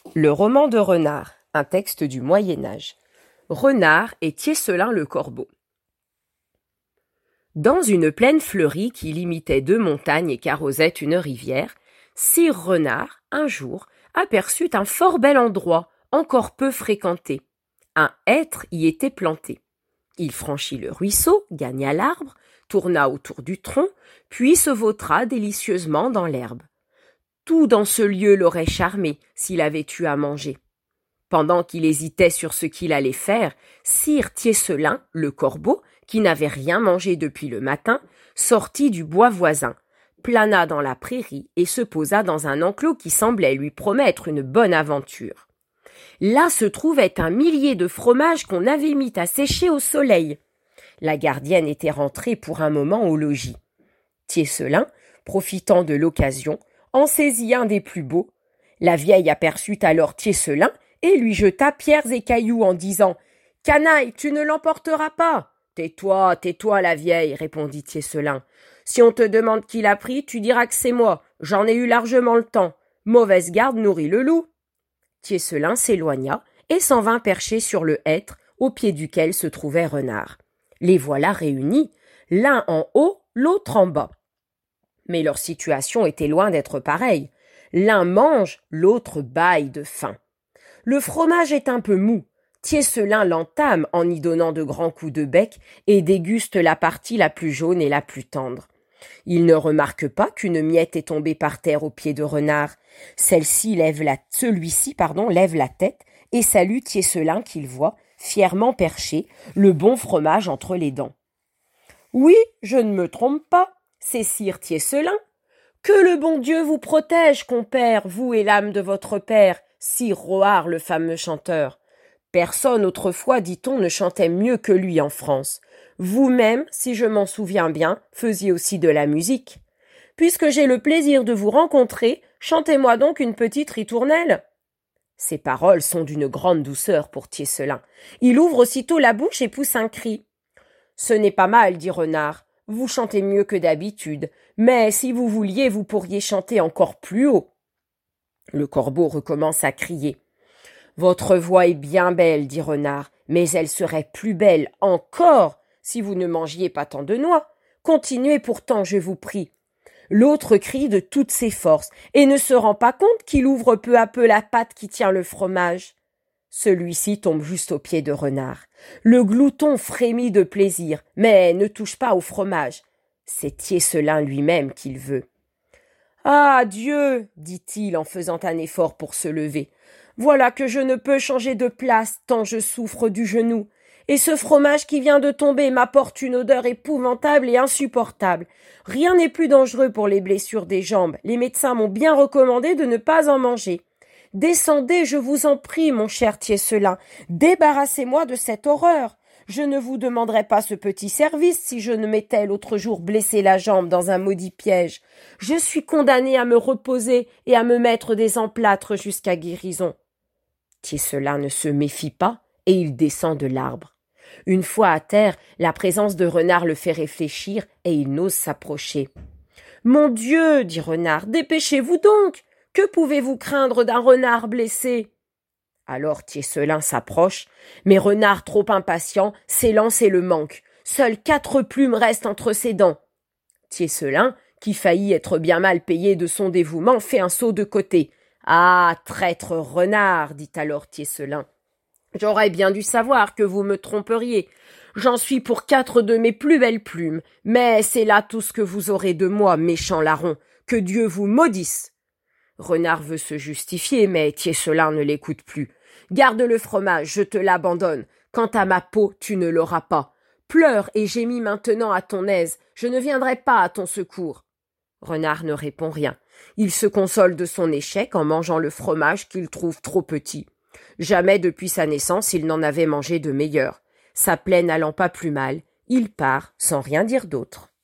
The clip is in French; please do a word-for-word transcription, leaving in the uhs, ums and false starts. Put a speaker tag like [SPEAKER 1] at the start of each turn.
[SPEAKER 1] Le roman de Renard, un texte du Moyen-Âge. Renard et Tiecelin le corbeau. Dans une plaine fleurie qui limitait deux montagnes et qu'arrosait une rivière, Sire Renard, un jour, aperçut un fort bel endroit, encore peu fréquenté. Un hêtre y était planté. Il franchit le ruisseau, gagna l'arbre, tourna autour du tronc, puis se vautra délicieusement dans l'herbe. Tout dans ce lieu l'aurait charmé s'il avait eu à manger. Pendant qu'il hésitait sur ce qu'il allait faire, Sire Tiecelin, le corbeau, qui n'avait rien mangé depuis le matin, sortit du bois voisin, plana dans la prairie et se posa dans un enclos qui semblait lui promettre une bonne aventure. Là se trouvait un millier de fromages qu'on avait mis à sécher au soleil. La gardienne était rentrée pour un moment au logis. Tiecelin, profitant de l'occasion, en saisit un des plus beaux. La vieille aperçut alors Tiecelin et lui jeta pierres et cailloux en disant « Canaille, tu ne l'emporteras pas !»« Tais-toi, tais-toi, la vieille, répondit Tiecelin. Si on te demande qui l'a pris, tu diras que c'est moi. J'en ai eu largement le temps. Mauvaise garde nourrit le loup. » Tiecelin s'éloigna et s'en vint percher sur le hêtre au pied duquel se trouvait Renard. Les voilà réunis, l'un en haut, l'autre en bas. Mais leur situation était loin d'être pareille. L'un mange, l'autre bâille de faim. Le fromage est un peu mou. Tiecelin l'entame en y donnant de grands coups de bec et déguste la partie la plus jaune et la plus tendre. Il ne remarque pas qu'une miette est tombée par terre au pied de Renard. Celle-ci lève la, celui-ci, pardon, lève la tête et salue Tiecelin qu'il voit, fièrement perché, le bon fromage entre les dents. « Oui, je ne me trompe pas, c'est Sire Tiecelin. Que le bon Dieu vous protège, compère, vous et l'âme de votre père, Sire Rohart le fameux chanteur. Personne autrefois, dit-on, ne chantait mieux que lui en France. Vous-même, si je m'en souviens bien, faisiez aussi de la musique. Puisque j'ai le plaisir de vous rencontrer, chantez-moi donc une petite ritournelle. » Ces paroles sont d'une grande douceur pour Tiecelin. Il ouvre aussitôt la bouche et pousse un cri. « Ce n'est pas mal, dit Renard. Vous chantez mieux que d'habitude, mais si vous vouliez, vous pourriez chanter encore plus haut. » Le corbeau recommence à crier. « Votre voix est bien belle, dit Renard, mais elle serait plus belle encore si vous ne mangiez pas tant de noix. Continuez pourtant, je vous prie. » L'autre crie de toutes ses forces et ne se rend pas compte qu'il ouvre peu à peu la patte qui tient le fromage. Celui-ci tombe juste aux pieds de Renard. Le glouton frémit de plaisir, mais ne touche pas au fromage. C'est Tiecelin lui-même qu'il veut. « Ah, Dieu !» dit-il en faisant un effort pour se lever. « Voilà que je ne peux changer de place tant je souffre du genou. Et ce fromage qui vient de tomber m'apporte une odeur épouvantable et insupportable. Rien n'est plus dangereux pour les blessures des jambes. Les médecins m'ont bien recommandé de ne pas en manger. Descendez, je vous en prie, mon cher Tiecelin. Débarrassez-moi de cette horreur. Je ne vous demanderai pas ce petit service si je ne m'étais l'autre jour blessé la jambe dans un maudit piège. Je suis condamné à me reposer et à me mettre des emplâtres jusqu'à guérison. » Tiecelin ne se méfie pas et il descend de l'arbre. Une fois à terre, la présence de Renard le fait réfléchir et il n'ose s'approcher. « Mon Dieu, dit Renard, dépêchez-vous donc. Que pouvez-vous craindre d'un renard blessé ?» Alors Tiecelin s'approche, mais Renard, trop impatient, s'élance et le manque. Seules quatre plumes restent entre ses dents. Tiecelin, qui faillit être bien mal payé de son dévouement, fait un saut de côté. « Ah, traître renard, dit alors Tiecelin. J'aurais bien dû savoir que vous me tromperiez. J'en suis pour quatre de mes plus belles plumes, mais c'est là tout ce que vous aurez de moi, méchant larron. Que Dieu vous maudisse. » Renard veut se justifier, mais Tiecelin ne l'écoute plus. « Garde le fromage, je te l'abandonne. Quant à ma peau, tu ne l'auras pas. Pleure et gémis maintenant à ton aise. Je ne viendrai pas à ton secours. » Renard ne répond rien. Il se console de son échec en mangeant le fromage qu'il trouve trop petit. Jamais depuis sa naissance il n'en avait mangé de meilleur. Sa plaie n'allant pas plus mal, il part sans rien dire d'autre.